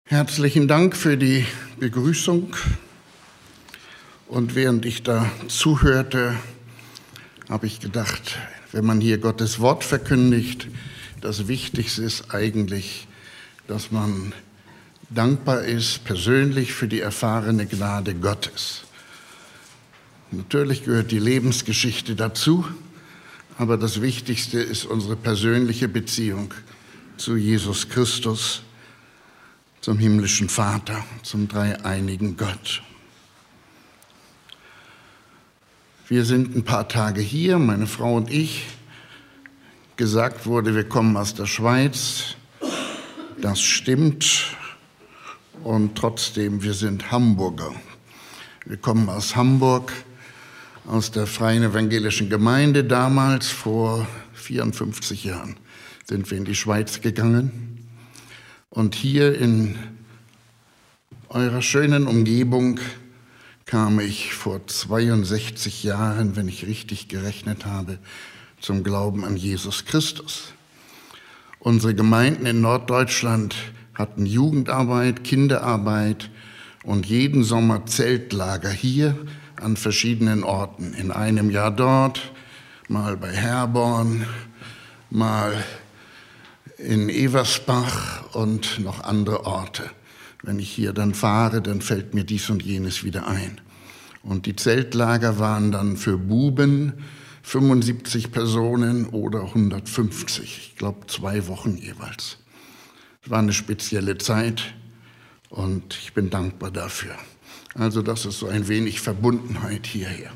Herzlichen Dank für die Begrüßung. Und während ich da zuhörte, habe ich gedacht, wenn man hier Gottes Wort verkündigt, das Wichtigste ist eigentlich, dass man dankbar ist, persönlich für die erfahrene Gnade Gottes. Natürlich gehört die Lebensgeschichte dazu, aber das Wichtigste ist unsere persönliche Beziehung zu Jesus Christus, zum himmlischen Vater, zum dreieinigen Gott. Wir sind ein paar Tage hier, meine Frau und ich. Gesagt wurde, wir kommen aus der Schweiz. Das stimmt. Und trotzdem, wir sind Hamburger. Wir kommen aus Hamburg, aus der Freien Evangelischen Gemeinde. Damals, vor 54 Jahren, sind wir in die Schweiz gegangen. Und hier in eurer schönen Umgebung kam ich vor 62 Jahren, wenn ich richtig gerechnet habe, zum Glauben an Jesus Christus. Unsere Gemeinden in Norddeutschland hatten Jugendarbeit, Kinderarbeit und jeden Sommer Zeltlager hier an verschiedenen Orten. In einem Jahr dort, mal bei Herborn, mal in Eversbach und noch andere Orte. Wenn ich hier dann fahre, dann fällt mir dies und jenes wieder ein. Und die Zeltlager waren dann für Buben 75 Personen oder 150. Ich glaube 2 Wochen jeweils. Es war eine spezielle Zeit und ich bin dankbar dafür. Also das ist so ein wenig Verbundenheit hierher.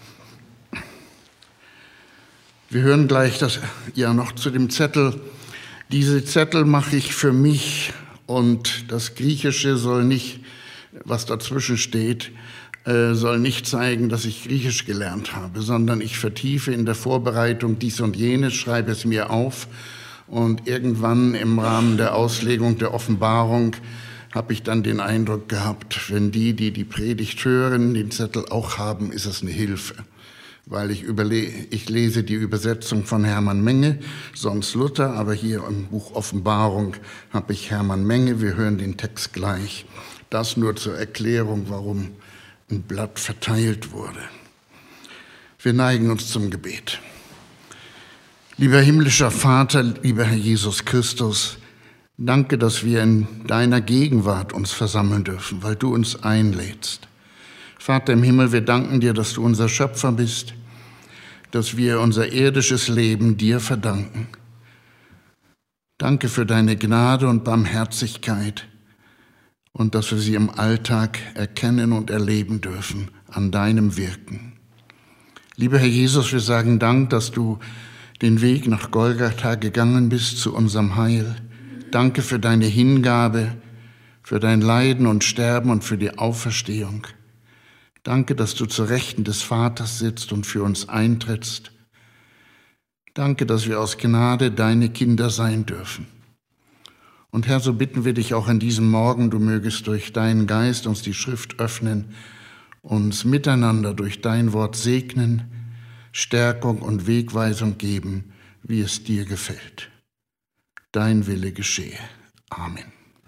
Wir hören gleich noch zu dem Zettel. Diese Zettel mache ich für mich und das Griechische soll nicht, was dazwischen steht, soll nicht zeigen, dass ich Griechisch gelernt habe, sondern ich vertiefe in der Vorbereitung dies und jenes, schreibe es mir auf und irgendwann im Rahmen der Auslegung der Offenbarung habe ich dann den Eindruck gehabt, wenn die Predigt hören, den Zettel auch haben, ist es eine Hilfe. Weil ich lese die Übersetzung von Hermann Menge, sonst Luther, aber hier im Buch Offenbarung habe ich Hermann Menge. Wir hören den Text gleich. Das nur zur Erklärung, warum ein Blatt verteilt wurde. Wir neigen uns zum Gebet. Lieber himmlischer Vater, lieber Herr Jesus Christus, danke, dass wir in deiner Gegenwart uns versammeln dürfen, weil du uns einlädst. Vater im Himmel, wir danken dir, dass du unser Schöpfer bist, dass wir unser irdisches Leben dir verdanken. Danke für deine Gnade und Barmherzigkeit und dass wir sie im Alltag erkennen und erleben dürfen an deinem Wirken. Lieber Herr Jesus, wir sagen Dank, dass du den Weg nach Golgatha gegangen bist zu unserem Heil. Danke für deine Hingabe, für dein Leiden und Sterben und für die Auferstehung. Danke, dass du zur Rechten des Vaters sitzt und für uns eintrittst. Danke, dass wir aus Gnade deine Kinder sein dürfen. Und Herr, so bitten wir dich auch an diesem Morgen, du mögest durch deinen Geist uns die Schrift öffnen, uns miteinander durch dein Wort segnen, Stärkung und Wegweisung geben, wie es dir gefällt. Dein Wille geschehe. Amen.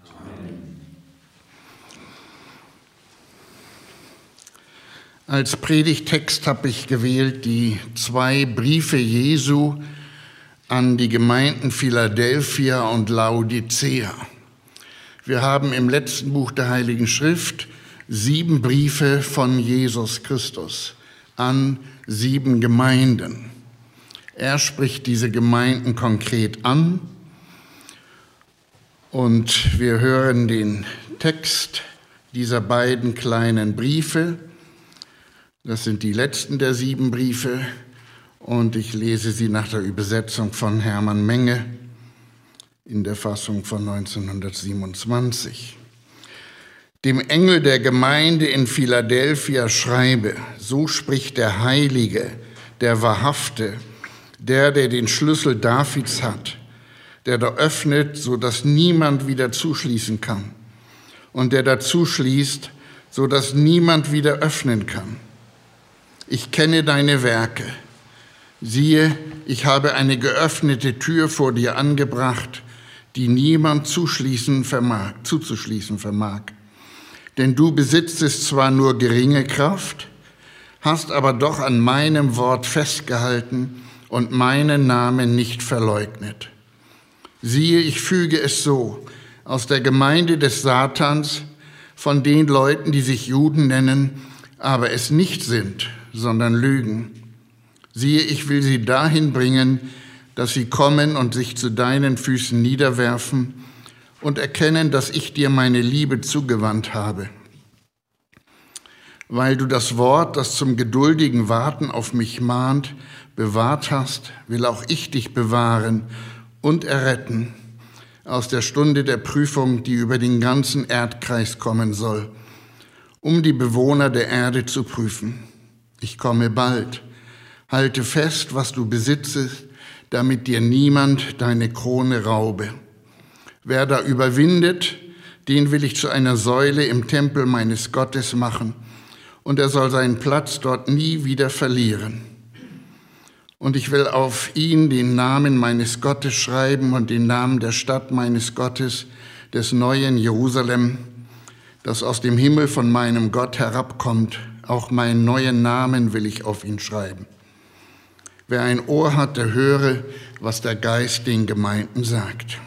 Als Predigttext habe ich gewählt die 2 Briefe Jesu an die Gemeinden Philadelphia und Laodicea. Wir haben im letzten Buch der Heiligen Schrift 7 Briefe von Jesus Christus an 7 Gemeinden. Er spricht diese Gemeinden konkret an und wir hören den Text dieser beiden kleinen Briefe. Das sind die letzten der 7 Briefe und ich lese sie nach der Übersetzung von Hermann Menge in der Fassung von 1927. Dem Engel der Gemeinde in Philadelphia schreibe, so spricht der Heilige, der Wahrhafte, der den Schlüssel Davids hat, der da öffnet, so dass niemand wieder zuschließen kann und der dazu schließt, so dass niemand wieder öffnen kann. Ich kenne deine Werke. Siehe, ich habe eine geöffnete Tür vor dir angebracht, die niemand zuzuschließen vermag. Denn du besitzest zwar nur geringe Kraft, hast aber doch an meinem Wort festgehalten und meinen Namen nicht verleugnet. Siehe, ich füge es so, aus der Gemeinde des Satans, von den Leuten, die sich Juden nennen, aber es nicht sind, sondern lügen. Siehe, ich will sie dahin bringen, dass sie kommen und sich zu deinen Füßen niederwerfen und erkennen, dass ich dir meine Liebe zugewandt habe. Weil du das Wort, das zum geduldigen Warten auf mich mahnt, bewahrt hast, will auch ich dich bewahren und erretten aus der Stunde der Prüfung, die über den ganzen Erdkreis kommen soll, um die Bewohner der Erde zu prüfen. Ich komme bald. Halte fest, was du besitzest, damit dir niemand deine Krone raube. Wer da überwindet, den will ich zu einer Säule im Tempel meines Gottes machen, und er soll seinen Platz dort nie wieder verlieren. Und ich will auf ihn den Namen meines Gottes schreiben und den Namen der Stadt meines Gottes, des neuen Jerusalem, das aus dem Himmel von meinem Gott herabkommt. Auch meinen neuen Namen will ich auf ihn schreiben. Wer ein Ohr hat, der höre, was der Geist den Gemeinden sagt.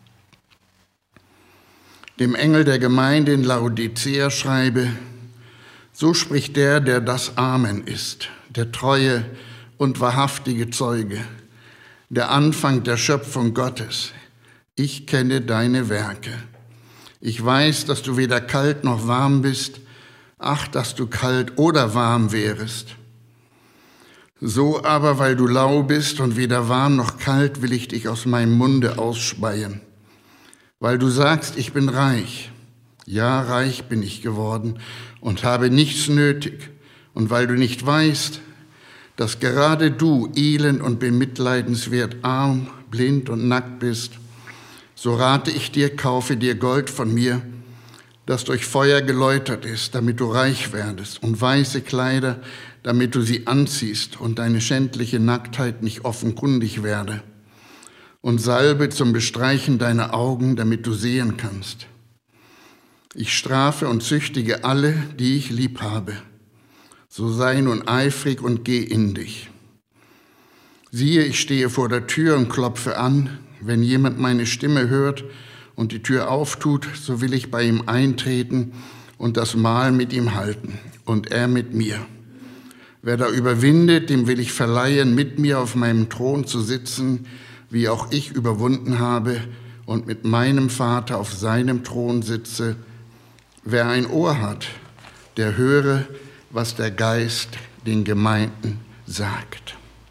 Dem Engel der Gemeinde in Laodicea schreibe: So spricht der das Amen ist, der treue und wahrhaftige Zeuge, der Anfang der Schöpfung Gottes. Ich kenne deine Werke. Ich weiß, dass du weder kalt noch warm bist. Ach, dass du kalt oder warm wärest. So aber, weil du lau bist und weder warm noch kalt, will ich dich aus meinem Munde ausspeien. Weil du sagst, ich bin reich. Ja, reich bin ich geworden und habe nichts nötig. Und weil du nicht weißt, dass gerade du elend und bemitleidenswert, arm, blind und nackt bist, so rate ich dir, kaufe dir Gold von mir, das durch Feuer geläutert ist, damit du reich werdest, und weiße Kleider, damit du sie anziehst und deine schändliche Nacktheit nicht offenkundig werde, und Salbe zum Bestreichen deiner Augen, damit du sehen kannst. Ich strafe und züchtige alle, die ich lieb habe. So sei nun eifrig und geh in dich. Siehe, ich stehe vor der Tür und klopfe an. Wenn jemand meine Stimme hört und die Tür auftut, so will ich bei ihm eintreten und das Mahl mit ihm halten und er mit mir. Wer da überwindet, dem will ich verleihen, mit mir auf meinem Thron zu sitzen, wie auch ich überwunden habe und mit meinem Vater auf seinem Thron sitze. Wer ein Ohr hat, der höre, was der Geist den Gemeinden sagt.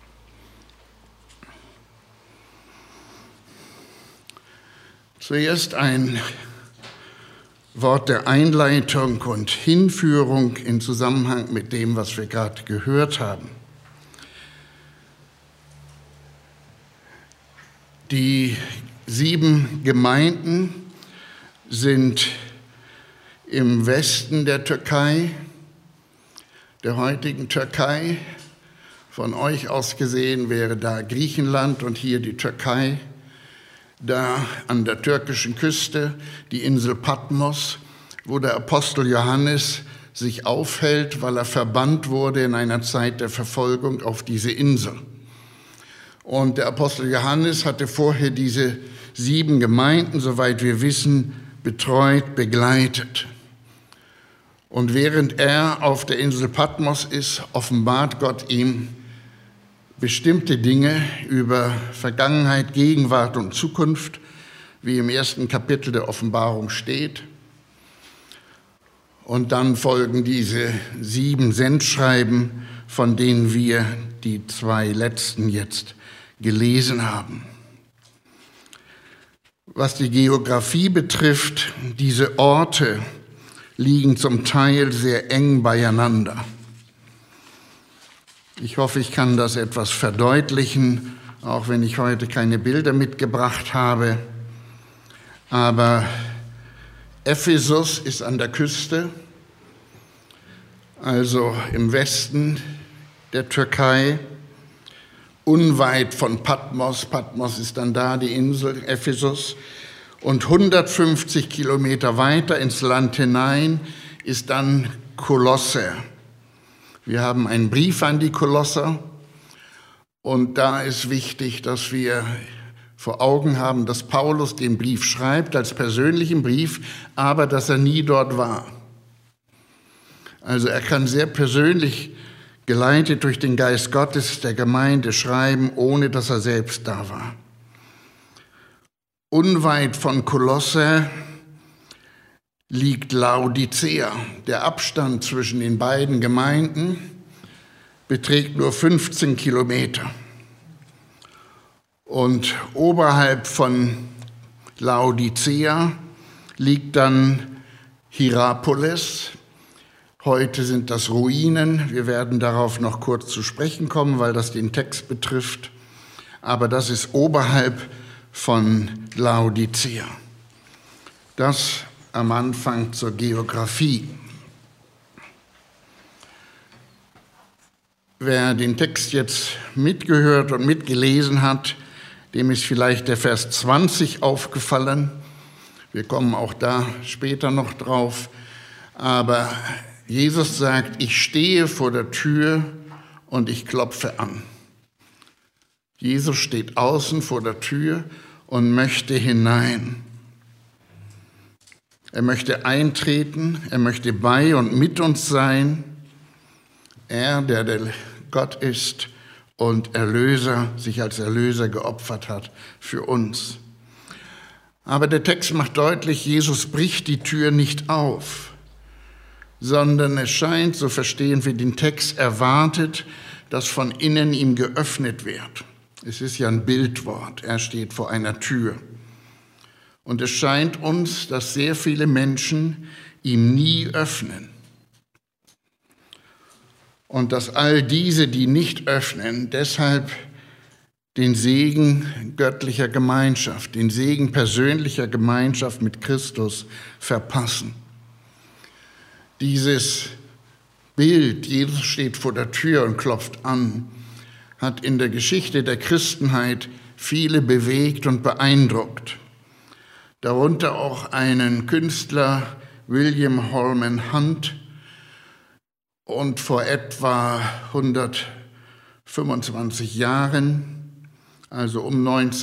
Zuerst ein Wort der Einleitung und Hinführung in Zusammenhang mit dem, was wir gerade gehört haben. Die 7 Gemeinden sind im Westen der Türkei, der heutigen Türkei. Von euch aus gesehen wäre da Griechenland und hier die Türkei. Da an der türkischen Küste die Insel Patmos, wo der Apostel Johannes sich aufhält, weil er verbannt wurde in einer Zeit der Verfolgung auf diese Insel. Und der Apostel Johannes hatte vorher diese 7 Gemeinden, soweit wir wissen, betreut, begleitet. Und während er auf der Insel Patmos ist, offenbart Gott ihm bestimmte Dinge über Vergangenheit, Gegenwart und Zukunft, wie im 1. Kapitel der Offenbarung steht. Und dann folgen diese 7 Sendschreiben, von denen wir die 2 letzten jetzt gelesen haben. Was die Geografie betrifft, diese Orte liegen zum Teil sehr eng beieinander. Ich hoffe, ich kann das etwas verdeutlichen, auch wenn ich heute keine Bilder mitgebracht habe. Aber Ephesus ist an der Küste, also im Westen der Türkei, unweit von Patmos. Patmos ist dann da, die Insel Ephesus. Und 150 Kilometer weiter ins Land hinein ist dann Kolosse. Wir haben einen Brief an die Kolosser und da ist wichtig, dass wir vor Augen haben, dass Paulus den Brief schreibt als persönlichen Brief, aber dass er nie dort war. Also er kann sehr persönlich, geleitet durch den Geist Gottes, der Gemeinde schreiben, ohne dass er selbst da war. Unweit von Kolosse liegt Laodicea. Der Abstand zwischen den beiden Gemeinden beträgt nur 15 Kilometer. Und oberhalb von Laodicea liegt dann Hierapolis. Heute sind das Ruinen. Wir werden darauf noch kurz zu sprechen kommen, weil das den Text betrifft. Aber das ist oberhalb von Laodicea. Das am Anfang zur Geografie. Wer den Text jetzt mitgehört und mitgelesen hat, dem ist vielleicht der Vers 20 aufgefallen. Wir kommen auch da später noch drauf. Aber Jesus sagt, ich stehe vor der Tür und ich klopfe an. Jesus steht außen vor der Tür und möchte hinein. Er möchte eintreten, er möchte bei und mit uns sein. Er, der Gott ist und Erlöser, sich als Erlöser geopfert hat für uns. Aber der Text macht deutlich, Jesus bricht die Tür nicht auf, sondern es scheint, so verstehen wir den Text, erwartet, dass von innen ihm geöffnet wird. Es ist ja ein Bildwort, er steht vor einer Tür. Und es scheint uns, dass sehr viele Menschen ihm nie öffnen. Und dass all diese, die nicht öffnen, deshalb den Segen göttlicher Gemeinschaft, den Segen persönlicher Gemeinschaft mit Christus verpassen. Dieses Bild, Jesus steht vor der Tür und klopft an, hat in der Geschichte der Christenheit viele bewegt und beeindruckt. Darunter auch einen Künstler, William Holman Hunt, und vor etwa 125 Jahren, also um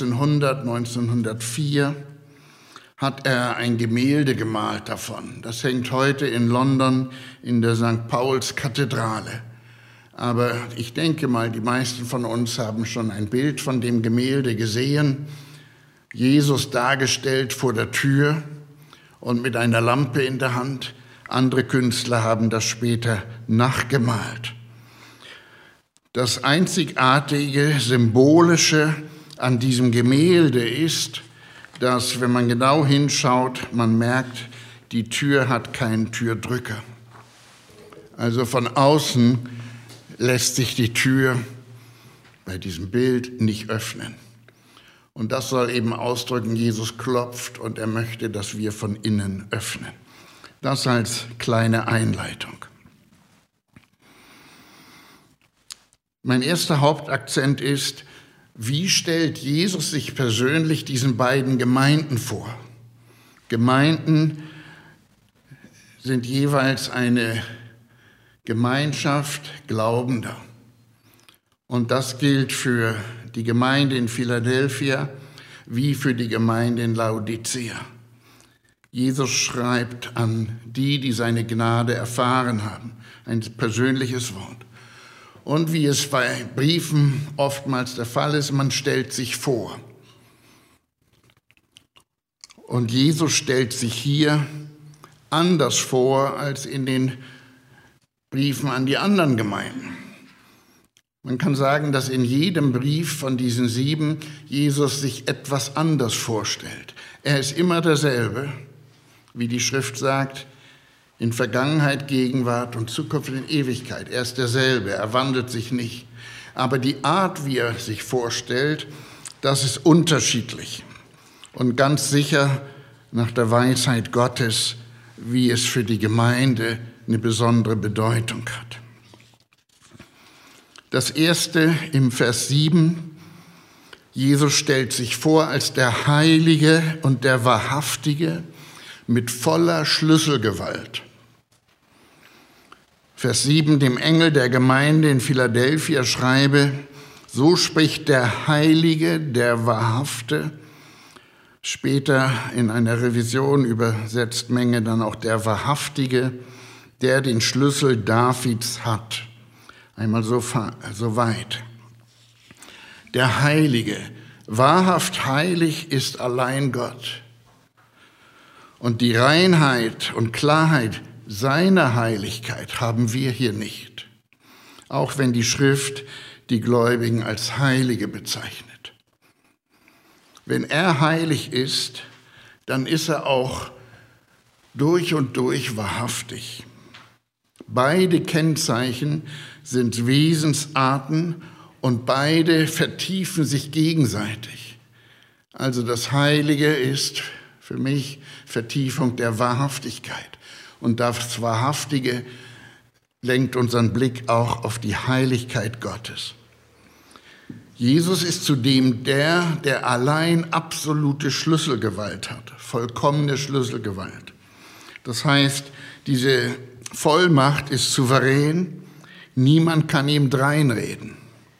1904, hat er ein Gemälde gemalt davon. Das hängt heute in London in der St. Pauls Kathedrale. Aber ich denke mal, die meisten von uns haben schon ein Bild von dem Gemälde gesehen. Jesus dargestellt vor der Tür und mit einer Lampe in der Hand. Andere Künstler haben das später nachgemalt. Das einzigartige, symbolische an diesem Gemälde ist, dass, wenn man genau hinschaut, man merkt, die Tür hat keinen Türdrücker. Also von außen lässt sich die Tür bei diesem Bild nicht öffnen. Und das soll eben ausdrücken, Jesus klopft und er möchte, dass wir von innen öffnen. Das als kleine Einleitung. Mein erster Hauptakzent ist, wie stellt Jesus sich persönlich diesen beiden Gemeinden vor? Gemeinden sind jeweils eine Gemeinschaft Glaubender. Und das gilt für die Gemeinde in Philadelphia wie für die Gemeinde in Laodicea. Jesus schreibt an die, die seine Gnade erfahren haben, ein persönliches Wort. Und wie es bei Briefen oftmals der Fall ist, man stellt sich vor. Und Jesus stellt sich hier anders vor als in den Briefen an die anderen Gemeinden. Man kann sagen, dass in jedem Brief von diesen 7 Jesus sich etwas anders vorstellt. Er ist immer derselbe, wie die Schrift sagt, in Vergangenheit, Gegenwart und Zukunft in Ewigkeit. Er ist derselbe, er wandelt sich nicht. Aber die Art, wie er sich vorstellt, das ist unterschiedlich. Und ganz sicher nach der Weisheit Gottes, wie es für die Gemeinde eine besondere Bedeutung hat. Das erste im Vers 7 Jesus stellt sich vor als der Heilige und der Wahrhaftige mit voller Schlüsselgewalt. Vers 7, dem Engel der Gemeinde in Philadelphia schreibe, so spricht der Heilige, der Wahrhafte. Später in einer Revision übersetzt Menge dann auch der Wahrhaftige, der den Schlüssel Davids hat. Einmal so weit. Der Heilige, wahrhaft heilig ist allein Gott. Und die Reinheit und Klarheit seiner Heiligkeit haben wir hier nicht. Auch wenn die Schrift die Gläubigen als Heilige bezeichnet. Wenn er heilig ist, dann ist er auch durch und durch wahrhaftig. Beide Kennzeichen sind Wesensarten und beide vertiefen sich gegenseitig. Also das Heilige ist für mich Vertiefung der Wahrhaftigkeit. Und das Wahrhaftige lenkt unseren Blick auch auf die Heiligkeit Gottes. Jesus ist zudem der allein absolute Schlüsselgewalt hat, vollkommene Schlüsselgewalt. Das heißt, diese Vollmacht ist souverän, niemand kann ihm dreinreden.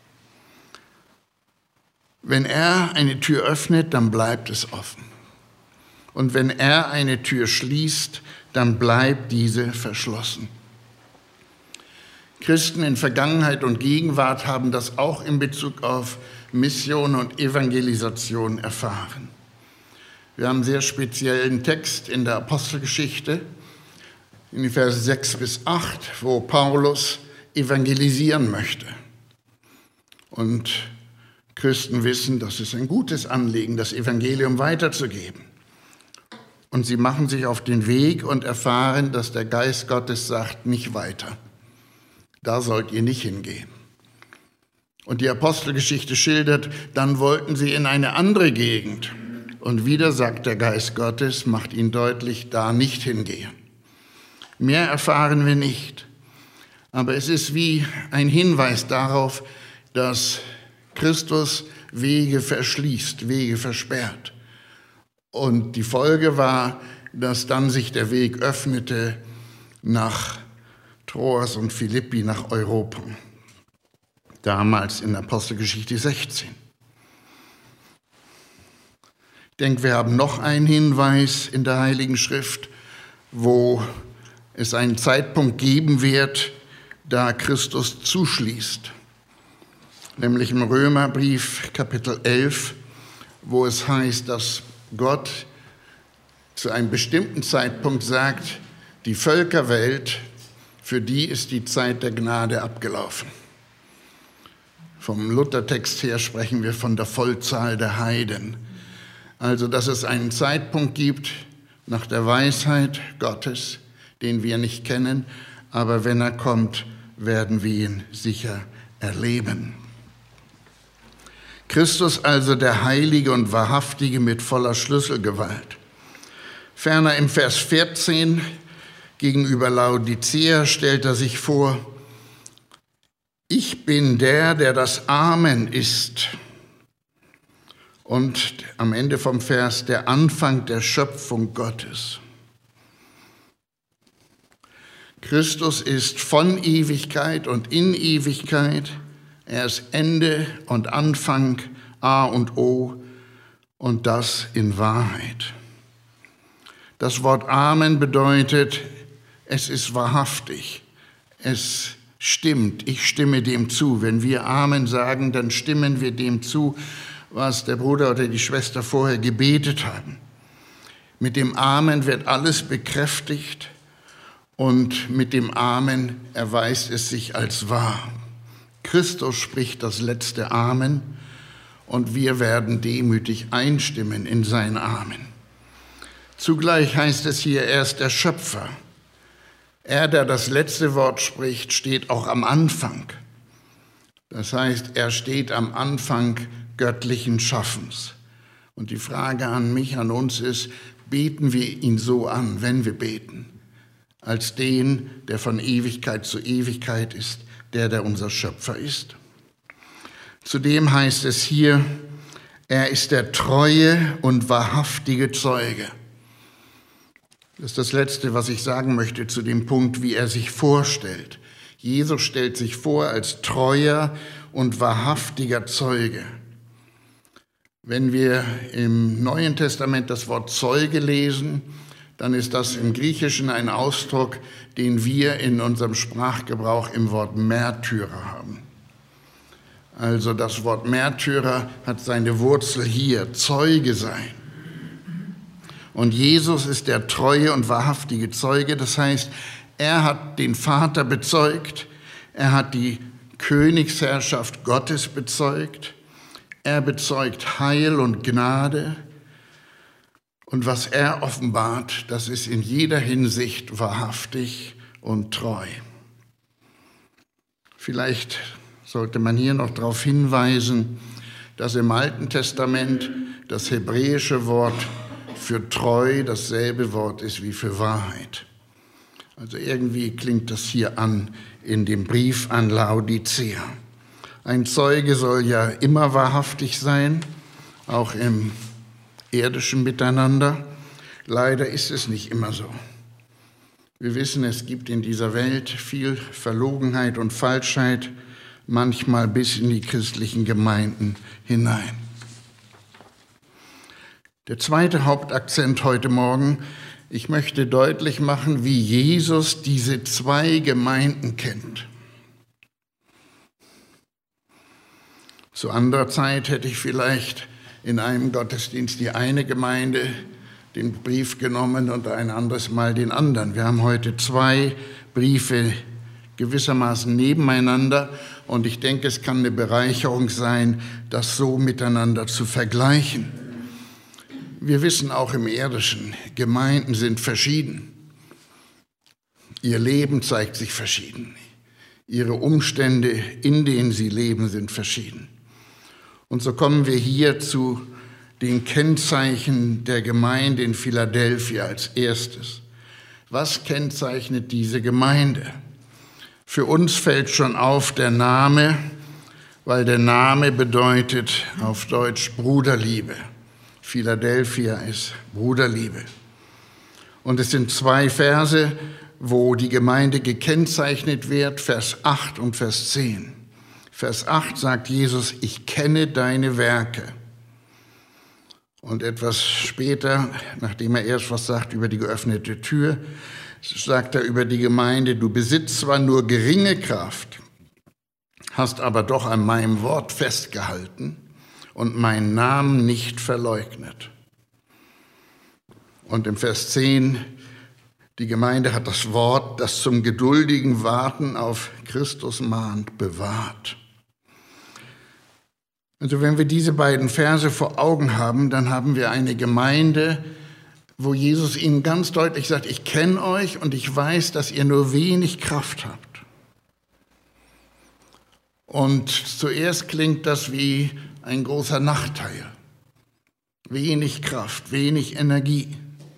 Wenn er eine Tür öffnet, dann bleibt es offen. Und wenn er eine Tür schließt, dann bleibt diese verschlossen. Christen in Vergangenheit und Gegenwart haben das auch in Bezug auf Mission und Evangelisation erfahren. Wir haben einen sehr speziellen Text in der Apostelgeschichte, in den Versen 6 bis 8, wo Paulus evangelisieren möchte. Und Christen wissen, das ist ein gutes Anliegen, das Evangelium weiterzugeben. Und sie machen sich auf den Weg und erfahren, dass der Geist Gottes sagt, nicht weiter. Da sollt ihr nicht hingehen. Und die Apostelgeschichte schildert, dann wollten sie in eine andere Gegend. Und wieder sagt der Geist Gottes, macht ihnen deutlich, da nicht hingehen. Mehr erfahren wir nicht. Aber es ist wie ein Hinweis darauf, dass Christus Wege verschließt, Wege versperrt. Und die Folge war, dass dann sich der Weg öffnete nach Troas und Philippi, nach Europa. Damals in Apostelgeschichte 16. Ich denke, wir haben noch einen Hinweis in der Heiligen Schrift, wo es einen Zeitpunkt geben wird, da Christus zuschließt. Nämlich im Römerbrief Kapitel 11, wo es heißt, dass Gott zu einem bestimmten Zeitpunkt sagt, die Völkerwelt, für die ist die Zeit der Gnade abgelaufen. Vom Luthertext her sprechen wir von der Vollzahl der Heiden. Also, dass es einen Zeitpunkt gibt nach der Weisheit Gottes, den wir nicht kennen, aber wenn er kommt, werden wir ihn sicher erleben. Christus also der Heilige und Wahrhaftige mit voller Schlüsselgewalt. Ferner im Vers 14 gegenüber Laodicea stellt er sich vor, ich bin der das Amen ist. Und am Ende vom Vers der Anfang der Schöpfung Gottes. Christus ist von Ewigkeit und in Ewigkeit. Er ist Ende und Anfang, A und O und das in Wahrheit. Das Wort Amen bedeutet, es ist wahrhaftig, es stimmt, ich stimme dem zu. Wenn wir Amen sagen, dann stimmen wir dem zu, was der Bruder oder die Schwester vorher gebetet haben. Mit dem Amen wird alles bekräftigt und mit dem Amen erweist es sich als wahr. Christus spricht das letzte Amen und wir werden demütig einstimmen in sein Amen. Zugleich heißt es hier, er ist der Schöpfer. Er, der das letzte Wort spricht, steht auch am Anfang. Das heißt, er steht am Anfang göttlichen Schaffens. Und die Frage an mich, an uns ist, beten wir ihn so an, wenn wir beten, als den, der von Ewigkeit zu Ewigkeit ist, der unser Schöpfer ist. Zudem heißt es hier, Er ist der treue und wahrhaftige Zeuge. Das ist das Letzte, was ich sagen möchte zu dem Punkt, wie er sich vorstellt. Jesus stellt sich vor als treuer und wahrhaftiger Zeuge. Wenn wir im Neuen Testament das Wort Zeuge lesen, dann ist das im Griechischen ein Ausdruck, den wir in unserem Sprachgebrauch im Wort Märtyrer haben. Also das Wort Märtyrer hat seine Wurzel hier, Zeuge sein. Und Jesus ist der treue und wahrhaftige Zeuge, das heißt, er hat den Vater bezeugt, er hat die Königsherrschaft Gottes bezeugt, er bezeugt Heil und Gnade. Und was er offenbart, das ist in jeder Hinsicht wahrhaftig und treu. Vielleicht sollte man hier noch darauf hinweisen, dass im Alten Testament das hebräische Wort für treu dasselbe Wort ist wie für Wahrheit. Also irgendwie klingt das hier an in dem Brief an Laodicea. Ein Zeuge soll ja immer wahrhaftig sein, auch im irdischen Miteinander. Leider ist es nicht immer so. Wir wissen, es gibt in dieser Welt viel Verlogenheit und Falschheit, manchmal bis in die christlichen Gemeinden hinein. Der zweite Hauptakzent heute Morgen: Ich möchte deutlich machen, wie Jesus diese zwei Gemeinden kennt. Zu anderer Zeit hätte ich vielleicht in einem Gottesdienst die eine Gemeinde den Brief genommen und ein anderes Mal den anderen. Wir haben heute zwei Briefe gewissermaßen nebeneinander und ich denke, es kann eine Bereicherung sein, das so miteinander zu vergleichen. Wir wissen auch im Irdischen, Gemeinden sind verschieden. Ihr Leben zeigt sich verschieden. Ihre Umstände, in denen sie leben, sind verschieden. Und so kommen wir hier zu den Kennzeichen der Gemeinde in Philadelphia als erstes. Was kennzeichnet diese Gemeinde? Für uns fällt schon auf der Name, weil der Name bedeutet auf Deutsch Bruderliebe. Philadelphia ist Bruderliebe. Und es sind zwei Verse, wo die Gemeinde gekennzeichnet wird, Vers 8 und Vers 10. Vers 8 sagt Jesus, ich kenne deine Werke. Und etwas später, nachdem er erst was sagt über die geöffnete Tür, sagt er über die Gemeinde, du besitzt zwar nur geringe Kraft, hast aber doch an meinem Wort festgehalten und meinen Namen nicht verleugnet. Und im Vers 10, die Gemeinde hat das Wort, das zum geduldigen Warten auf Christus mahnt, bewahrt. Also wenn wir diese beiden Verse vor Augen haben, dann haben wir eine Gemeinde, wo Jesus ihnen ganz deutlich sagt, ich kenne euch und ich weiß, dass ihr nur wenig Kraft habt. Und zuerst klingt das wie ein großer Nachteil. Wenig Kraft, wenig Energie.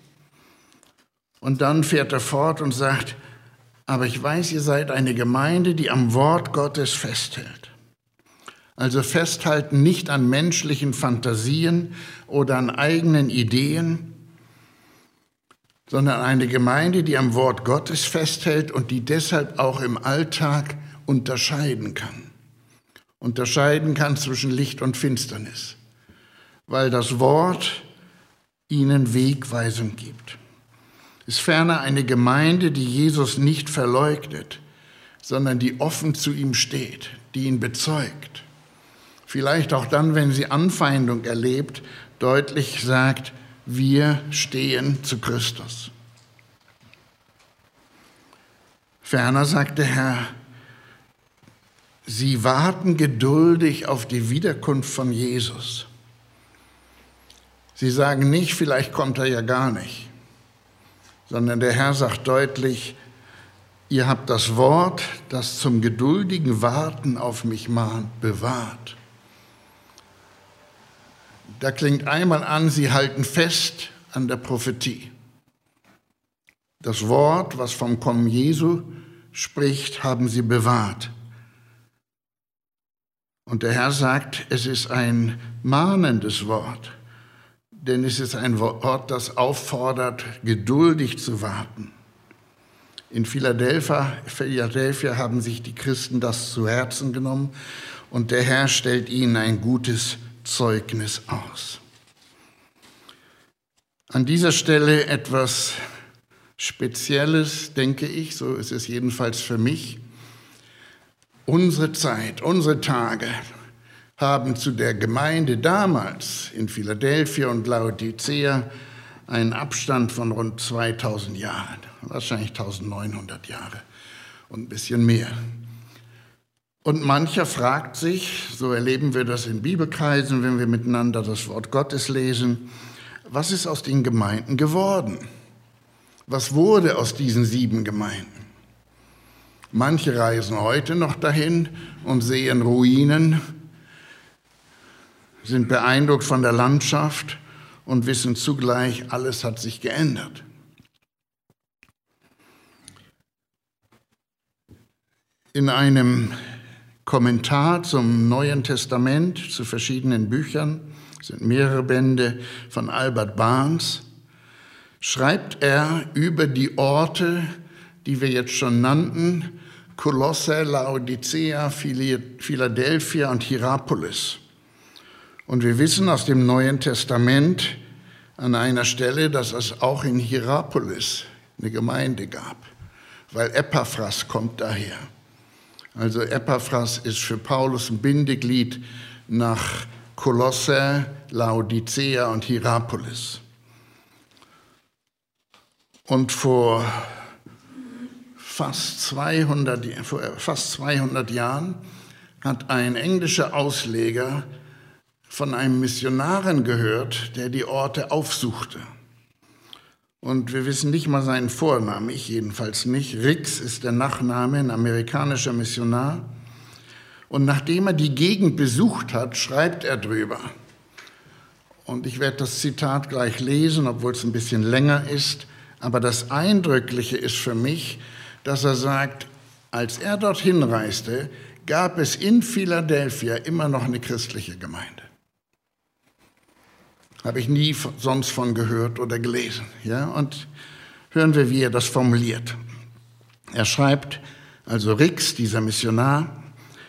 Und dann fährt er fort und sagt, aber ich weiß, ihr seid eine Gemeinde, die am Wort Gottes festhält. Also festhalten nicht an menschlichen Fantasien oder an eigenen Ideen, sondern eine Gemeinde, die am Wort Gottes festhält und die deshalb auch im Alltag unterscheiden kann. Unterscheiden kann zwischen Licht und Finsternis, weil das Wort ihnen Wegweisung gibt. Ist ferner eine Gemeinde, die Jesus nicht verleugnet, sondern die offen zu ihm steht, die ihn bezeugt. Vielleicht auch dann, wenn sie Anfeindung erlebt, deutlich sagt, wir stehen zu Christus. Ferner sagt der Herr, sie warten geduldig auf die Wiederkunft von Jesus. Sie sagen nicht, vielleicht kommt er ja gar nicht, sondern der Herr sagt deutlich, ihr habt das Wort, das zum geduldigen Warten auf mich mahnt, bewahrt. Da klingt einmal an, sie halten fest an der Prophetie. Das Wort, was vom Kommen Jesu spricht, haben sie bewahrt. Und der Herr sagt, es ist ein mahnendes Wort, denn es ist ein Wort, das auffordert, geduldig zu warten. In Philadelphia haben sich die Christen das zu Herzen genommen und der Herr stellt ihnen ein gutes Zeugnis aus. An dieser Stelle etwas Spezielles, denke ich, so ist es jedenfalls für mich. Unsere Zeit, unsere Tage haben zu der Gemeinde damals in Philadelphia und Laodicea einen Abstand von rund 2000 Jahren, wahrscheinlich 1900 Jahre und ein bisschen mehr. Und mancher fragt sich, so erleben wir das in Bibelkreisen, wenn wir miteinander das Wort Gottes lesen, was ist aus den Gemeinden geworden? Was wurde aus diesen 7 Gemeinden? Manche reisen heute noch dahin und sehen Ruinen, sind beeindruckt von der Landschaft und wissen zugleich, alles hat sich geändert. In einem Kommentar zum Neuen Testament, zu verschiedenen Büchern, es sind mehrere Bände von Albert Barnes, schreibt er über die Orte, die wir jetzt schon nannten, Kolosse, Laodicea, Philadelphia und Hierapolis. Und wir wissen aus dem Neuen Testament an einer Stelle, dass es auch in Hierapolis eine Gemeinde gab, weil Epaphras kommt daher. Also Epaphras ist für Paulus ein Bindeglied nach Kolosse, Laodicea und Hierapolis. Und vor fast 200 Jahren hat ein englischer Ausleger von einem Missionaren gehört, der die Orte aufsuchte. Und wir wissen nicht mal seinen Vornamen, ich jedenfalls nicht. Rix ist der Nachname, ein amerikanischer Missionar. Und nachdem er die Gegend besucht hat, schreibt er drüber. Und ich werde das Zitat gleich lesen, obwohl es ein bisschen länger ist. Aber das Eindrückliche ist für mich, dass er sagt, als er dorthin reiste, gab es in Philadelphia immer noch eine christliche Gemeinde. Habe ich nie sonst von gehört oder gelesen. Ja? Und hören wir, wie er das formuliert. Er schreibt, also Rix, dieser Missionar,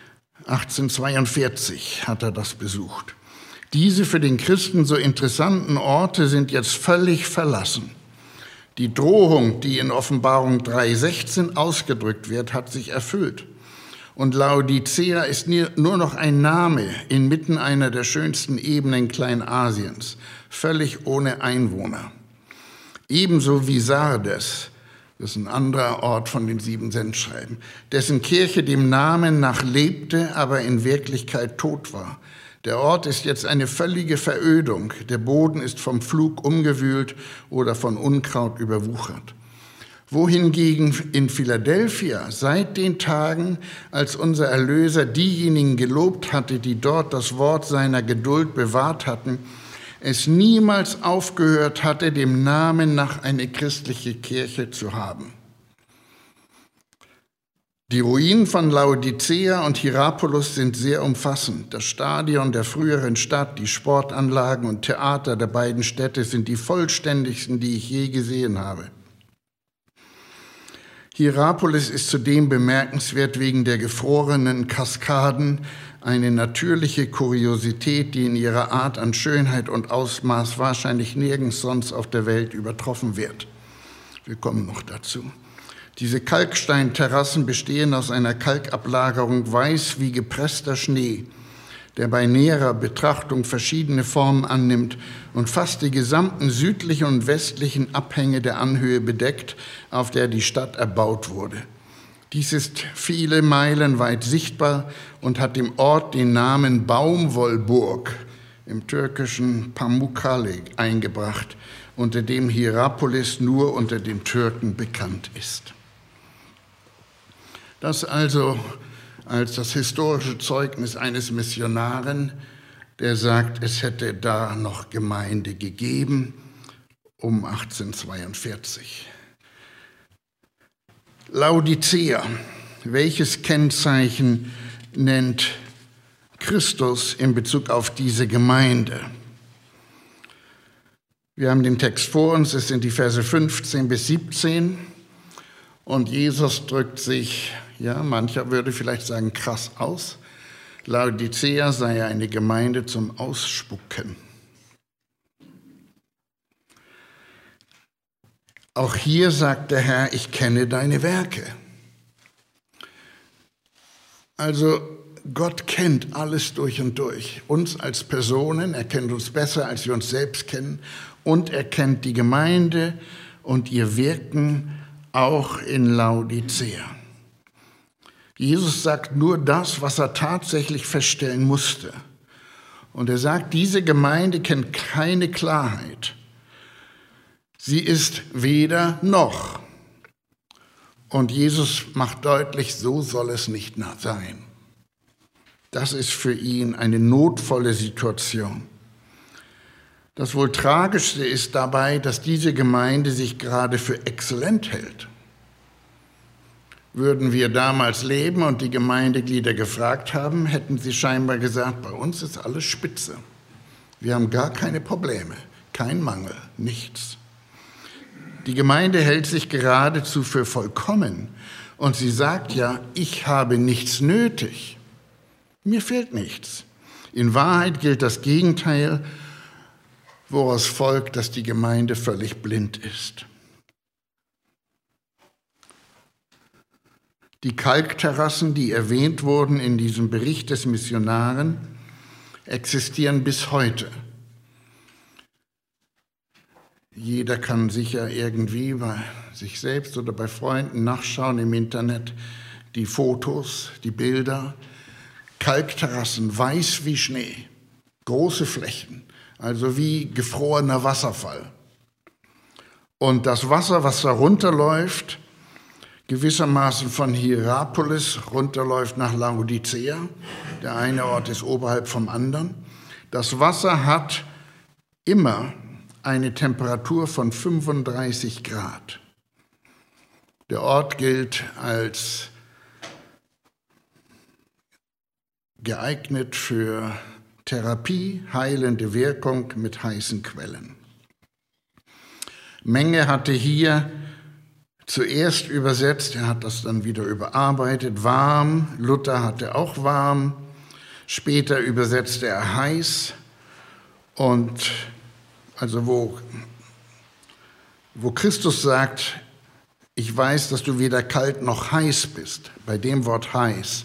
1842 hat er das besucht. Diese für den Christen so interessanten Orte sind jetzt völlig verlassen. Die Drohung, die in Offenbarung 3,16 ausgedrückt wird, hat sich erfüllt. Und Laodicea ist nur noch ein Name inmitten einer der schönsten Ebenen Kleinasiens, völlig ohne Einwohner. Ebenso wie Sardes, das ist ein anderer Ort von den 7 Sendschreiben, dessen Kirche dem Namen nach lebte, aber in Wirklichkeit tot war. Der Ort ist jetzt eine völlige Verödung. Der Boden ist vom Pflug umgewühlt oder von Unkraut überwuchert. Wohingegen in Philadelphia seit den Tagen, als unser Erlöser diejenigen gelobt hatte, die dort das Wort seiner Geduld bewahrt hatten, es niemals aufgehört hatte, dem Namen nach eine christliche Kirche zu haben. Die Ruinen von Laodicea und Hierapolis sind sehr umfassend. Das Stadion der früheren Stadt, die Sportanlagen und Theater der beiden Städte sind die vollständigsten, die ich je gesehen habe. Hierapolis ist zudem bemerkenswert wegen der gefrorenen Kaskaden, eine natürliche Kuriosität, die in ihrer Art an Schönheit und Ausmaß wahrscheinlich nirgends sonst auf der Welt übertroffen wird. Wir kommen noch dazu. Diese Kalksteinterrassen bestehen aus einer Kalkablagerung weiß wie gepresster Schnee, der bei näherer Betrachtung verschiedene Formen annimmt und fast die gesamten südlichen und westlichen Abhänge der Anhöhe bedeckt, auf der die Stadt erbaut wurde. Dies ist viele Meilen weit sichtbar und hat dem Ort den Namen Baumwollburg, im türkischen Pamukkale, eingebracht, unter dem Hierapolis nur unter den Türken bekannt ist. Das also als das historische Zeugnis eines Missionaren, der sagt, es hätte da noch Gemeinde gegeben um 1842. Laodicea, welches Kennzeichen nennt Christus in Bezug auf diese Gemeinde. Wir haben den Text vor uns, es sind die Verse 15 bis 17 und Jesus drückt sich, ja, mancher würde vielleicht sagen, krass aus. Laodicea sei eine Gemeinde zum Ausspucken. Auch hier sagt der Herr, ich kenne deine Werke. Also Gott kennt alles durch und durch. Uns als Personen, er kennt uns besser, als wir uns selbst kennen. Und er kennt die Gemeinde und ihr Wirken auch in Laodicea. Jesus sagt nur das, was er tatsächlich feststellen musste. Und er sagt, diese Gemeinde kennt keine Klarheit. Sie ist weder noch. Und Jesus macht deutlich, so soll es nicht sein. Das ist für ihn eine notvolle Situation. Das wohl Tragischste ist dabei, dass diese Gemeinde sich gerade für exzellent hält. Würden wir damals leben und die Gemeindeglieder gefragt haben, hätten sie scheinbar gesagt, bei uns ist alles spitze. Wir haben gar keine Probleme, kein Mangel, nichts. Die Gemeinde hält sich geradezu für vollkommen und sie sagt ja, ich habe nichts nötig. Mir fehlt nichts. In Wahrheit gilt das Gegenteil, woraus folgt, dass die Gemeinde völlig blind ist. Die Kalkterrassen, die erwähnt wurden in diesem Bericht des Missionaren, existieren bis heute. Jeder kann sicher irgendwie bei sich selbst oder bei Freunden nachschauen im Internet, die Fotos, die Bilder. Kalkterrassen, weiß wie Schnee, große Flächen, also wie gefrorener Wasserfall. Und das Wasser, was da runterläuft, gewissermaßen von Hierapolis runterläuft nach Laodicea. Der eine Ort ist oberhalb vom anderen. Das Wasser hat immer eine Temperatur von 35 Grad. Der Ort gilt als geeignet für Therapie, heilende Wirkung mit heißen Quellen. Menge hatte hier zuerst übersetzt, er hat das dann wieder überarbeitet, warm, Luther hatte auch warm, später übersetzte er heiß und also wo Christus sagt, ich weiß, dass du weder kalt noch heiß bist, bei dem Wort heiß,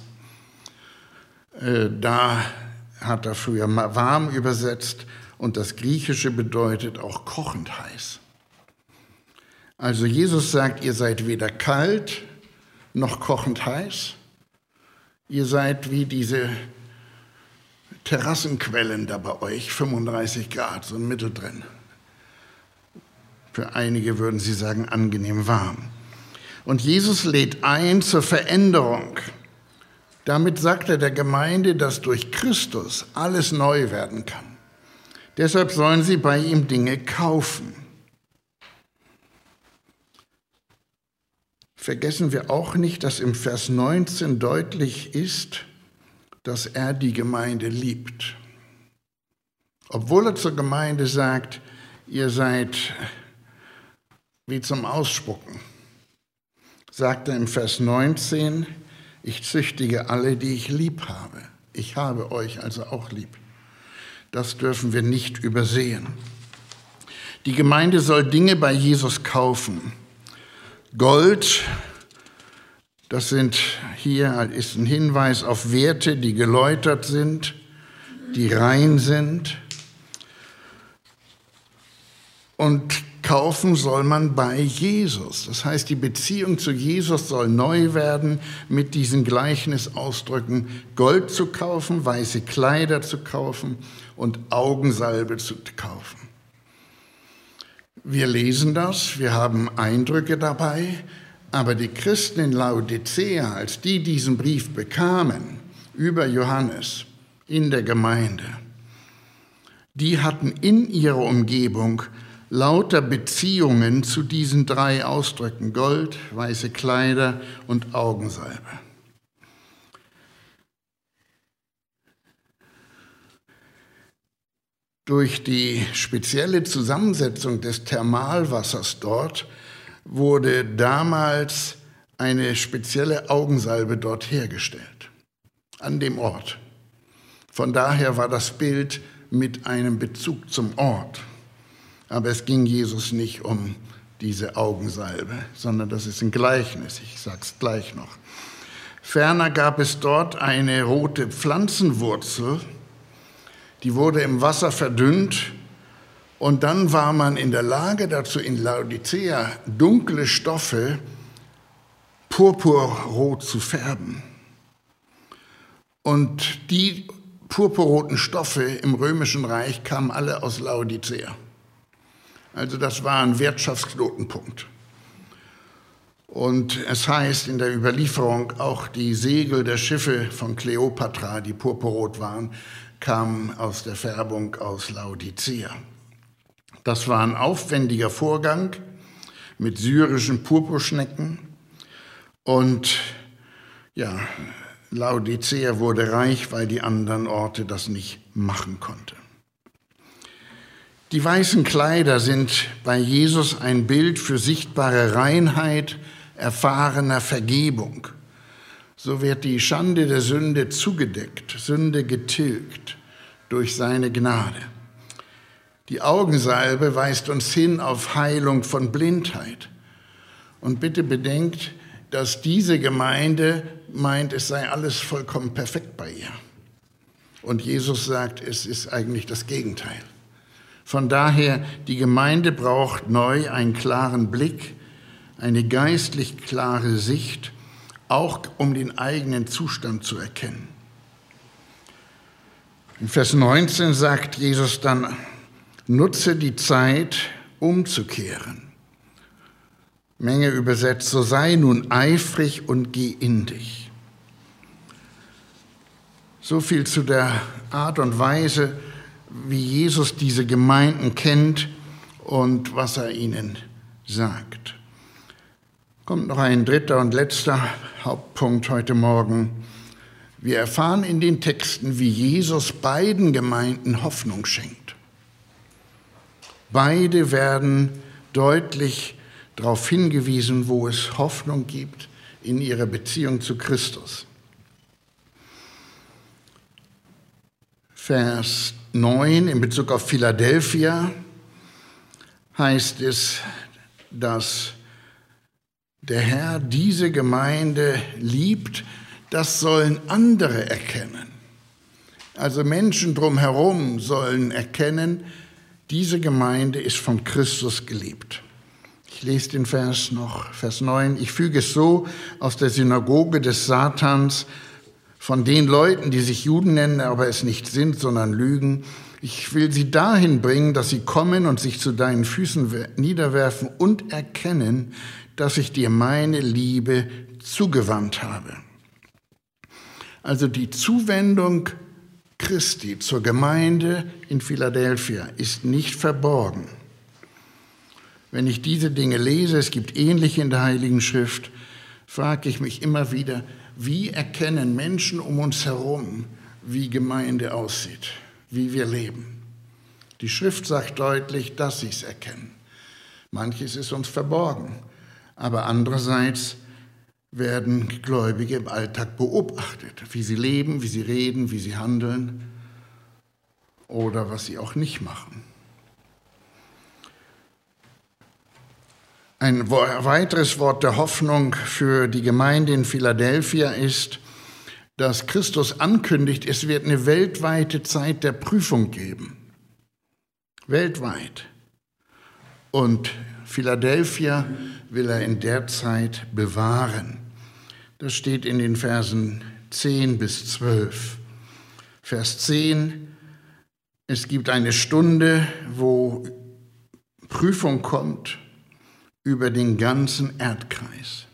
da hat er früher warm übersetzt und das Griechische bedeutet auch kochend heiß. Also Jesus sagt, ihr seid weder kalt noch kochend heiß, ihr seid wie diese Terrassenquellen da bei euch, 35 Grad, so ein Mittel drin. Für einige würden sie sagen, angenehm warm. Und Jesus lädt ein zur Veränderung. Damit sagt er der Gemeinde, dass durch Christus alles neu werden kann. Deshalb sollen sie bei ihm Dinge kaufen. Vergessen wir auch nicht, dass im Vers 19 deutlich ist, dass er die Gemeinde liebt. Obwohl er zur Gemeinde sagt, ihr seid wie zum Ausspucken, sagt er im Vers 19, ich züchtige alle, die ich lieb habe. Ich habe euch also auch lieb. Das dürfen wir nicht übersehen. Die Gemeinde soll Dinge bei Jesus kaufen. Gold, das ist ein Hinweis auf Werte, die geläutert sind, die rein sind. Und kaufen soll man bei Jesus. Das heißt, die Beziehung zu Jesus soll neu werden, mit diesen Gleichnisausdrücken Gold zu kaufen, weiße Kleider zu kaufen und Augensalbe zu kaufen. Wir lesen das, wir haben Eindrücke dabei, aber die Christen in Laodicea, als die diesen Brief bekamen über Johannes in der Gemeinde, die hatten in ihrer Umgebung lauter Beziehungen zu diesen drei Ausdrücken: Gold, weiße Kleider und Augensalbe. Durch die spezielle Zusammensetzung des Thermalwassers dort wurde damals eine spezielle Augensalbe dort hergestellt, an dem Ort. Von daher war das Bild mit einem Bezug zum Ort. Aber es ging Jesus nicht um diese Augensalbe, sondern das ist ein Gleichnis. Ich sage es gleich noch. Ferner gab es dort eine rote Pflanzenwurzel, die wurde im Wasser verdünnt und dann war man in der Lage dazu, in Laodicea dunkle Stoffe purpurrot zu färben. Und die purpurroten Stoffe im Römischen Reich kamen alle aus Laodicea. Also das war ein Wirtschaftsknotenpunkt. Und es heißt in der Überlieferung, auch die Segel der Schiffe von Kleopatra, die purpurrot waren, kamen aus der Färbung aus Laodicea. Das war ein aufwendiger Vorgang mit syrischen Purpurschnecken. Und ja, Laodicea wurde reich, weil die anderen Orte das nicht machen konnten. Die weißen Kleider sind bei Jesus ein Bild für sichtbare Reinheit, erfahrener Vergebung. So wird die Schande der Sünde zugedeckt, Sünde getilgt durch seine Gnade. Die Augensalbe weist uns hin auf Heilung von Blindheit. Und bitte bedenkt, dass diese Gemeinde meint, es sei alles vollkommen perfekt bei ihr. Und Jesus sagt, es ist eigentlich das Gegenteil. Von daher, die Gemeinde braucht neu einen klaren Blick, eine geistlich klare Sicht, auch um den eigenen Zustand zu erkennen. In Vers 19 sagt Jesus dann, nutze die Zeit, umzukehren. Menge übersetzt, so sei nun eifrig und geh in dich. So viel zu der Art und Weise, wie Jesus diese Gemeinden kennt und was er ihnen sagt. Kommt noch ein dritter und letzter Hauptpunkt heute Morgen. Wir erfahren in den Texten, wie Jesus beiden Gemeinden Hoffnung schenkt. Beide werden deutlich darauf hingewiesen, wo es Hoffnung gibt in ihrer Beziehung zu Christus. Vers 9 in Bezug auf Philadelphia heißt es, dass der Herr diese Gemeinde liebt, das sollen andere erkennen. Also Menschen drumherum sollen erkennen, diese Gemeinde ist von Christus geliebt. Ich lese den Vers noch, Vers 9. Ich füge es so aus der Synagoge des Satans, von den Leuten, die sich Juden nennen, aber es nicht sind, sondern lügen. Ich will sie dahin bringen, dass sie kommen und sich zu deinen Füßen niederwerfen und erkennen, dass ich dir meine Liebe zugewandt habe. Also die Zuwendung Christi zur Gemeinde in Philadelphia ist nicht verborgen. Wenn ich diese Dinge lese, es gibt ähnliche in der Heiligen Schrift, frage ich mich immer wieder, wie erkennen Menschen um uns herum, wie Gemeinde aussieht, wie wir leben? Die Schrift sagt deutlich, dass sie es erkennen. Manches ist uns verborgen, aber andererseits werden Gläubige im Alltag beobachtet, wie sie leben, wie sie reden, wie sie handeln oder was sie auch nicht machen. Ein weiteres Wort der Hoffnung für die Gemeinde in Philadelphia ist, dass Christus ankündigt, es wird eine weltweite Zeit der Prüfung geben. Weltweit. Und Philadelphia will er in der Zeit bewahren. Das steht in den Versen 10 bis 12. Vers 10, es gibt eine Stunde, wo Prüfung kommt über den ganzen Erdkreis.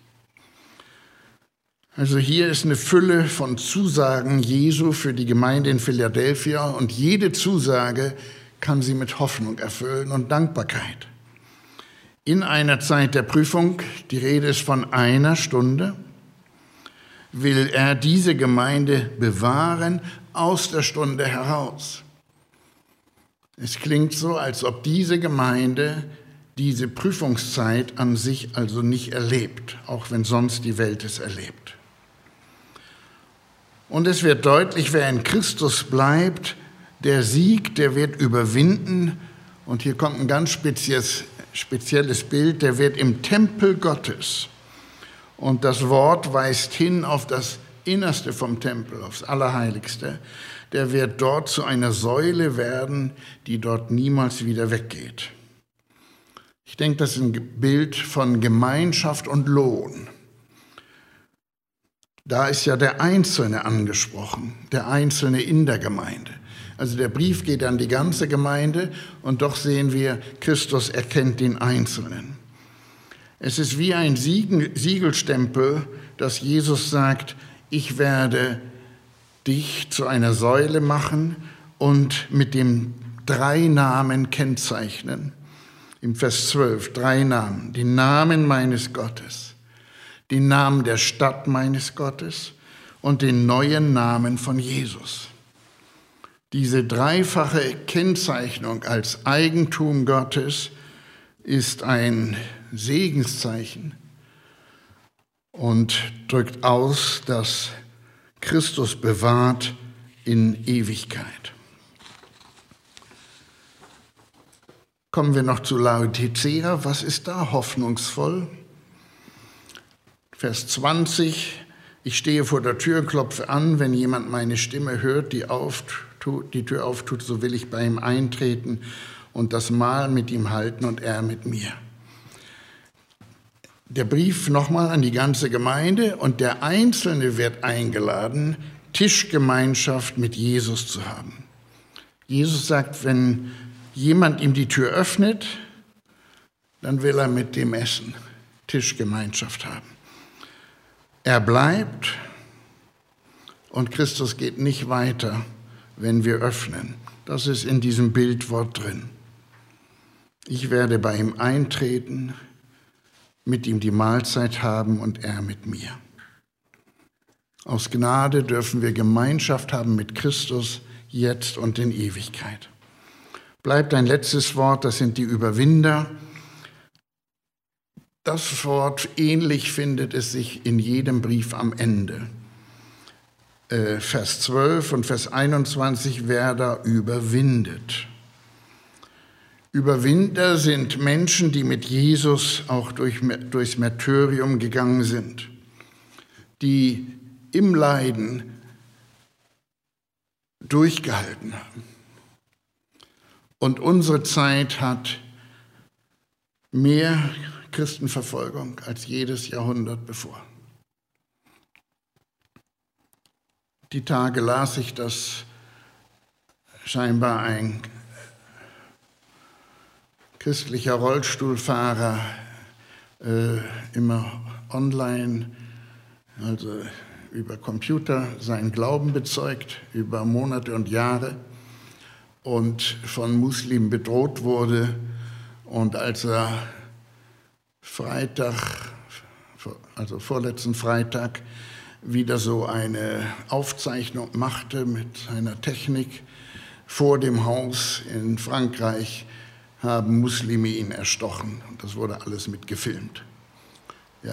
Also hier ist eine Fülle von Zusagen Jesu für die Gemeinde in Philadelphia und jede Zusage kann sie mit Hoffnung erfüllen und Dankbarkeit. In einer Zeit der Prüfung, die Rede ist von einer Stunde, will er diese Gemeinde bewahren aus der Stunde heraus. Es klingt so, als ob diese Gemeinde diese Prüfungszeit an sich also nicht erlebt, auch wenn sonst die Welt es erlebt. Und es wird deutlich, wer in Christus bleibt, der Sieg, der wird überwinden. Und hier kommt ein ganz spezielles Bild, der wird im Tempel Gottes. Und das Wort weist hin auf das Innerste vom Tempel, aufs Allerheiligste. Der wird dort zu einer Säule werden, die dort niemals wieder weggeht. Ich denke, das ist ein Bild von Gemeinschaft und Lohn. Da ist ja der Einzelne angesprochen, der Einzelne in der Gemeinde. Also der Brief geht an die ganze Gemeinde und doch sehen wir, Christus erkennt den Einzelnen. Es ist wie ein Siegelstempel, dass Jesus sagt, ich werde dich zu einer Säule machen und mit dem 3 Namen kennzeichnen. Im Vers 12, 3 Namen, die Namen meines Gottes, den Namen der Stadt meines Gottes und den neuen Namen von Jesus. Diese dreifache Kennzeichnung als Eigentum Gottes ist ein Segenszeichen und drückt aus, dass Christus bewahrt in Ewigkeit. Kommen wir noch zu Laodicea. Was ist da hoffnungsvoll? Vers 20. Ich stehe vor der Tür und klopfe an. Wenn jemand meine Stimme hört, die Tür auftut, so will ich bei ihm eintreten und das Mahl mit ihm halten und er mit mir. Der Brief nochmal an die ganze Gemeinde und der Einzelne wird eingeladen, Tischgemeinschaft mit Jesus zu haben. Jesus sagt, wenn jemand ihm die Tür öffnet, dann will er mit dem essen, Tischgemeinschaft haben. Er bleibt und Christus geht nicht weiter, wenn wir öffnen. Das ist in diesem Bildwort drin. Ich werde bei ihm eintreten, mit ihm die Mahlzeit haben und er mit mir. Aus Gnade dürfen wir Gemeinschaft haben mit Christus jetzt und in Ewigkeit. Bleibt ein letztes Wort, das sind die Überwinder. Das Wort ähnlich findet es sich in jedem Brief am Ende. Vers 12 und Vers 21, wer da überwindet. Überwinder sind Menschen, die mit Jesus auch durchs Märtyrium gegangen sind, die im Leiden durchgehalten haben. Und unsere Zeit hat mehr Christenverfolgung als jedes Jahrhundert bevor. Die Tage las ich, dass scheinbar ein christlicher Rollstuhlfahrer immer online, also über Computer, seinen Glauben bezeugt, über Monate und Jahre und von Muslimen bedroht wurde. Und als er vorletzten Freitag, wieder so eine Aufzeichnung machte mit seiner Technik vor dem Haus in Frankreich, haben Muslime ihn erstochen. Und das wurde alles mitgefilmt. Ja.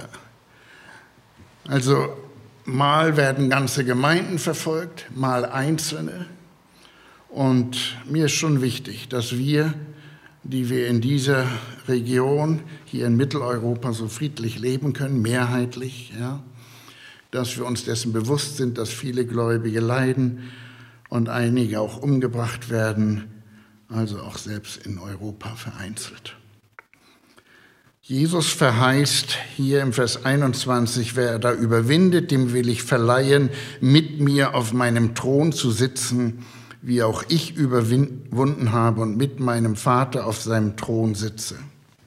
Also mal werden ganze Gemeinden verfolgt, mal Einzelne. Und mir ist schon wichtig, dass wir, die wir in dieser Region hier in Mitteleuropa so friedlich leben können, mehrheitlich, ja, dass wir uns dessen bewusst sind, dass viele Gläubige leiden und einige auch umgebracht werden, also auch selbst in Europa vereinzelt. Jesus verheißt hier im Vers 21, wer da überwindet, dem will ich verleihen, mit mir auf meinem Thron zu sitzen, wie auch ich überwunden habe und mit meinem Vater auf seinem Thron sitze.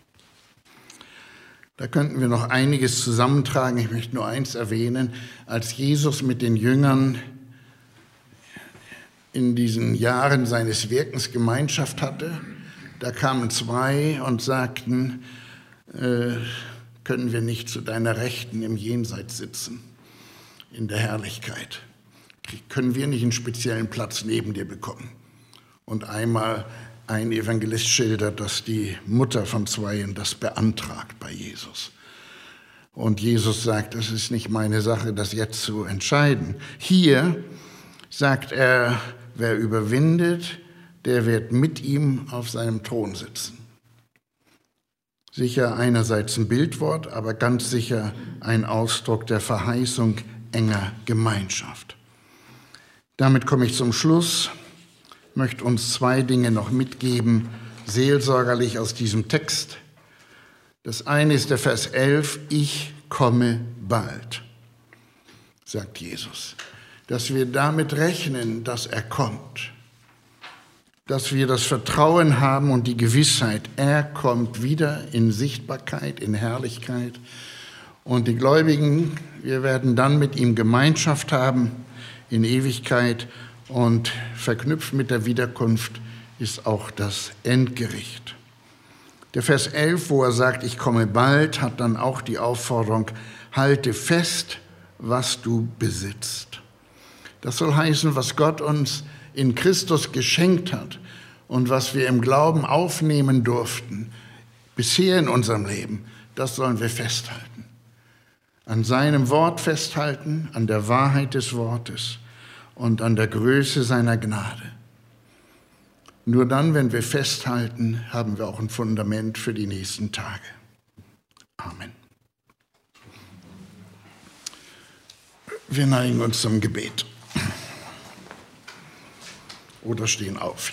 Da könnten wir noch einiges zusammentragen. Ich möchte nur eins erwähnen. Als Jesus mit den Jüngern in diesen Jahren seines Wirkens Gemeinschaft hatte, da kamen 2 und sagten, können wir nicht zu deiner Rechten im Jenseits sitzen, in der Herrlichkeit? Können wir nicht einen speziellen Platz neben dir bekommen? Und einmal Ein Evangelist schildert, dass die Mutter von Zweien das beantragt bei Jesus. Und Jesus sagt, es ist nicht meine Sache, das jetzt zu entscheiden. Hier sagt er, wer überwindet, der wird mit ihm auf seinem Thron sitzen. Sicher einerseits ein Bildwort, aber ganz sicher ein Ausdruck der Verheißung enger Gemeinschaft. Damit komme ich zum Schluss. Ich möchte uns 2 Dinge noch mitgeben, seelsorgerlich aus diesem Text. Das eine ist der Vers 11, ich komme bald, sagt Jesus. Dass wir damit rechnen, dass er kommt. Dass wir das Vertrauen haben und die Gewissheit, er kommt wieder in Sichtbarkeit, in Herrlichkeit. Und die Gläubigen, wir werden dann mit ihm Gemeinschaft haben in Ewigkeit. Und verknüpft mit der Wiederkunft ist auch das Endgericht. Der Vers 11, wo er sagt, ich komme bald, hat dann auch die Aufforderung, halte fest, was du besitzt. Das soll heißen, was Gott uns in Christus geschenkt hat und was wir im Glauben aufnehmen durften, bisher in unserem Leben, das sollen wir festhalten. An seinem Wort festhalten, an der Wahrheit des Wortes und an der Größe seiner Gnade. Nur dann, wenn wir festhalten, haben wir auch ein Fundament für die nächsten Tage. Amen. Wir neigen uns zum Gebet. Oder stehen auf.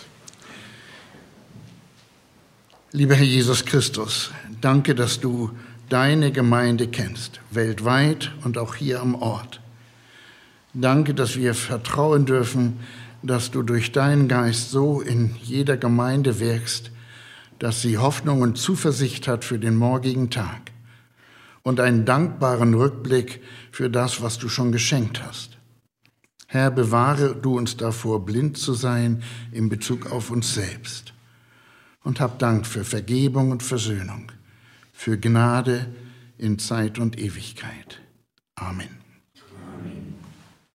Lieber Herr Jesus Christus, danke, dass du deine Gemeinde kennst, weltweit und auch hier am Ort. Danke, dass wir vertrauen dürfen, dass du durch deinen Geist so in jeder Gemeinde wirkst, dass sie Hoffnung und Zuversicht hat für den morgigen Tag und einen dankbaren Rückblick für das, was du schon geschenkt hast. Herr, bewahre du uns davor, blind zu sein in Bezug auf uns selbst. Und hab Dank für Vergebung und Versöhnung, für Gnade in Zeit und Ewigkeit. Amen.